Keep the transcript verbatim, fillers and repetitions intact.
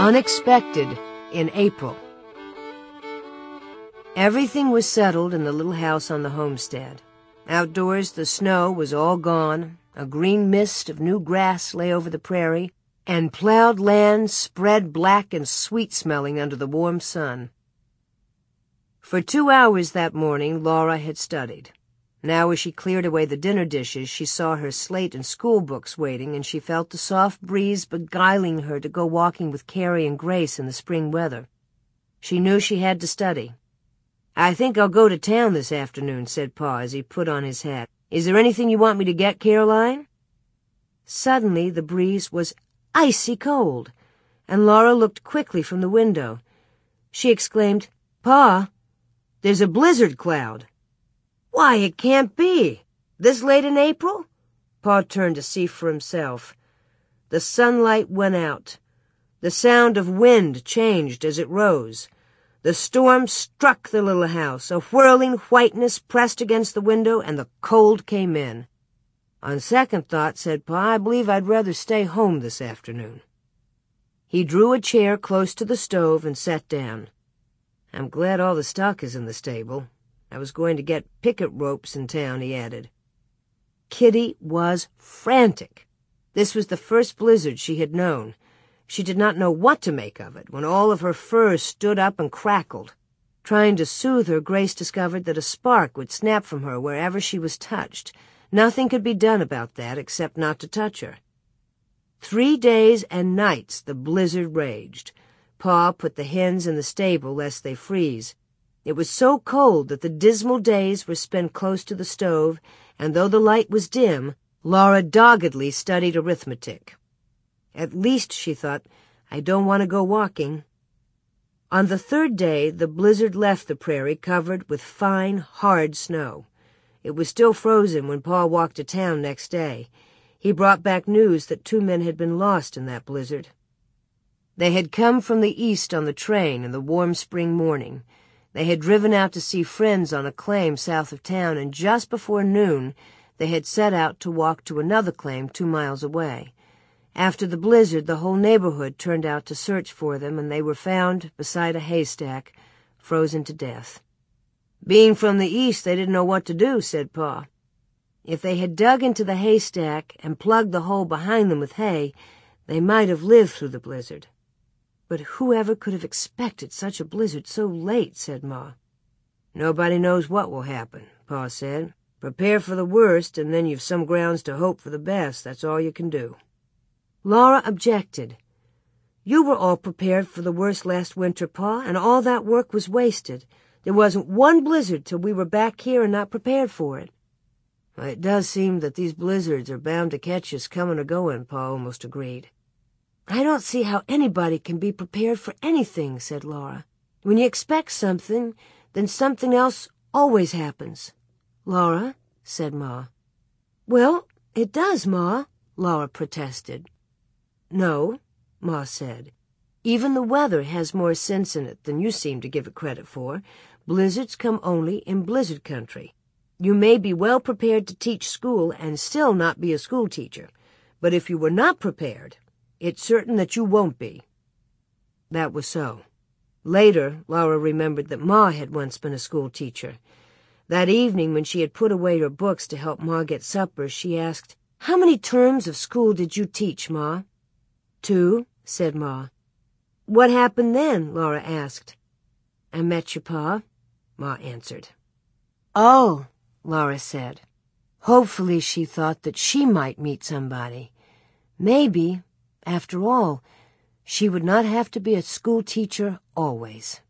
Unexpected in April. Everything was settled in the little house on the homestead. Outdoors, the snow was all gone. A green mist of new grass lay over the prairie, and plowed land spread black and sweet-smelling under the warm sun. For two hours that morning, Laura had studied. Now as she cleared away the dinner dishes, she saw her slate and school books waiting, and she felt the soft breeze beguiling her to go walking with Carrie and Grace in the spring weather. She knew she had to study. "I think I'll go to town this afternoon," said Pa as he put on his hat. "Is there anything you want me to get, Caroline?" Suddenly the breeze was icy cold, and Laura looked quickly from the window. She exclaimed, "Pa, there's a blizzard cloud." "Why, it can't be. This late in April?" Pa turned to see for himself. The sunlight went out. The sound of wind changed as it rose. The storm struck the little house. A whirling whiteness pressed against the window, and the cold came in. "On second thought," said Pa, "I believe I'd rather stay home this afternoon." He drew a chair close to the stove and sat down. "I'm glad all the stock is in the stable. I was going to get picket ropes in town," he added. Kitty was frantic. This was the first blizzard she had known. She did not know what to make of it when all of her fur stood up and crackled. Trying to soothe her, Grace discovered that a spark would snap from her wherever she was touched. Nothing could be done about that except not to touch her. Three days and nights the blizzard raged. Pa put the hens in the stable lest they freeze. It was so cold that the dismal days were spent close to the stove, and though the light was dim, Laura doggedly studied arithmetic. At least, she thought, I don't want to go walking. On the third day, the blizzard left the prairie covered with fine, hard snow. It was still frozen when Pa walked to town next day. He brought back news that two men had been lost in that blizzard. They had come from the east on the train in the warm spring morning. They had driven out to see friends on a claim south of town, and just before noon they had set out to walk to another claim two miles away. After the blizzard, the whole neighborhood turned out to search for them, and they were found beside a haystack, frozen to death. "Being from the east, they didn't know what to do," said Pa. If they had dug into the haystack and plugged the hole behind them with hay, they might have lived through the blizzard. "But whoever could have expected such a blizzard so late?" said Ma. "Nobody knows what will happen," Pa said. "Prepare for the worst, and then you've some grounds to hope for the best. That's all you can do." Laura objected. "You were all prepared for the worst last winter, Pa, and all that work was wasted. There wasn't one blizzard till we were back here and not prepared for it." "Well, it does seem that these blizzards are bound to catch us coming or going," Pa almost agreed. "I don't see how anybody can be prepared for anything," said Laura. "When you expect something, then something else always happens." "Laura," said Ma. "Well, it does, Ma," Laura protested. "No," Ma said. "Even the weather has more sense in it than you seem to give it credit for. Blizzards come only in blizzard country. You may be well prepared to teach school and still not be a school teacher, but if you were not prepared, it's certain that you won't be." That was so. Later, Laura remembered that Ma had once been a school teacher. That evening, when she had put away her books to help Ma get supper, she asked, "How many terms of school did you teach, Ma?" "Two," said Ma. "What happened then?" Laura asked. "I met your Pa," Ma answered. "Oh," Laura said. Hopefully she thought that she might meet somebody. Maybe, after all, she would not have to be a school teacher always.